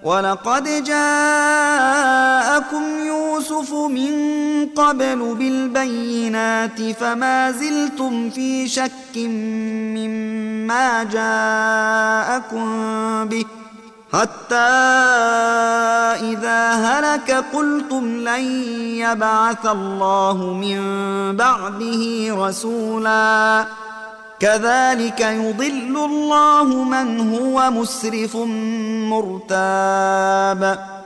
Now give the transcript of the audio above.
ولقد جاءكم يوسف من قبل بالبينات فما زلتم في شك مما جاءكم به حتى إذا هلك قلتم لن يبعث الله من بعده رسولا كذلك يضل الله من هو مسرف مرتاب